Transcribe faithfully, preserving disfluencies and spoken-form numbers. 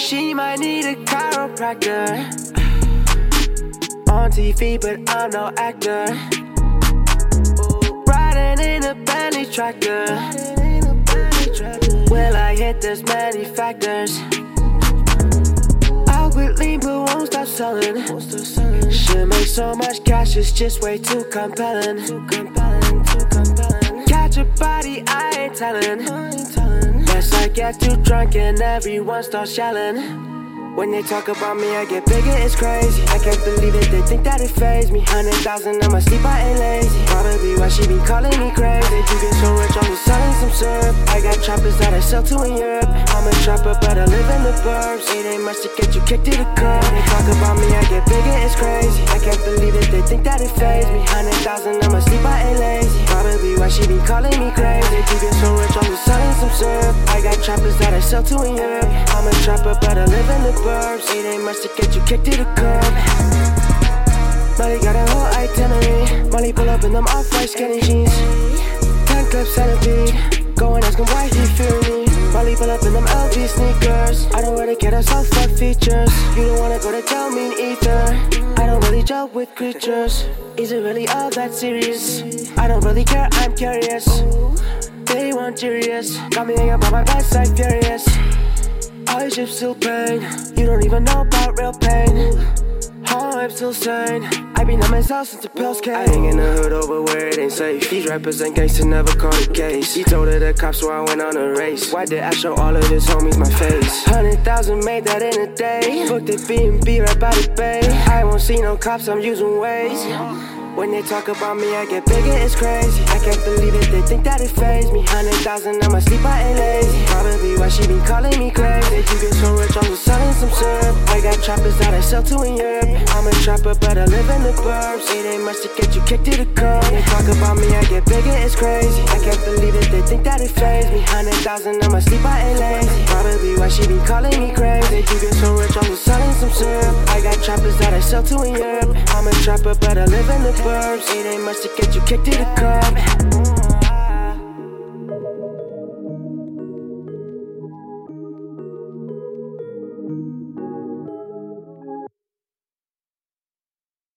She might need a chiropractor. On T V, but I'm no actor. Riding in a Bentley tractor. Will I hit? There's many factors. I'll quit lean, but won't stop selling. Should make so much cash, it's just way too compelling. Catch a body, I ain't telling. Unless I get too drunk and everyone starts yelling. When they talk about me, I get bigger, it's crazy. I can't believe it, they think that it fazed me. Hundred thousand on my sleep, I ain't lazy. Probably why she be calling me crazy. You get so rich, I'm just selling some syrup. I got trappers that I sell to in Europe. I'm a trapper, but I live in the burbs. It ain't much to get you kicked to the curb. When they talk about me, I get bigger, it's crazy. I can't believe it, they think that it fazed me. Hundred thousand on my sleep, I ain't lazy. Probably why she be calling me crazy. You get so rich, I'm just selling some syrup. I got trappers that I sell to in Europe. I'm a trapper, but I live in the burbs. It ain't much to get you kicked to the curb. Molly got a whole itinerary. Molly pull up in them off-white skinny jeans. Ten clips and a beat. Go and ask him why he fearing me. Molly pull up in them L V sneakers. I don't really care, that's all fuck features. You don't wanna go to tell me either. I don't really joke with creatures. Is it really all that serious? I don't really care, I'm curious. They want curious. Got me hanging by my bedside furious. I ship still pain. You don't even know about real pain. Oh, I'm still sane. I been on myself since the pills came. I hang in the hood over where it ain't safe. These rappers ain't gangsta, never caught a case. He told her the cops, so I went on a race. Why did I show all of his homies my face? Hundred thousand made that in a day. Booked at B and B right by the bay. I won't see no cops, I'm using Waze. When they talk about me, I get bigger, it's crazy. I can't believe it, they think that it fazed me. Hundred thousand on my sleep, I ain't lazy. Probably why she be calling me crazy. You get so rich, I'm just selling some syrup. I got trappers that I sell to in Europe. I'm a trapper, but I live in the burbs. It ain't much to get you kicked to the curb. When they talk about me, I get bigger, it's crazy. I can't believe it, they think that it fazed me. Hundred thousand on my sleep, I ain't lazy. Probably why she be calling me crazy. You get so rich, I'm just selling some syrup. I got trappers that I sell to in Europe. I'm a trapper, but I live in the burbs. It ain't much to get you kicked to the curb.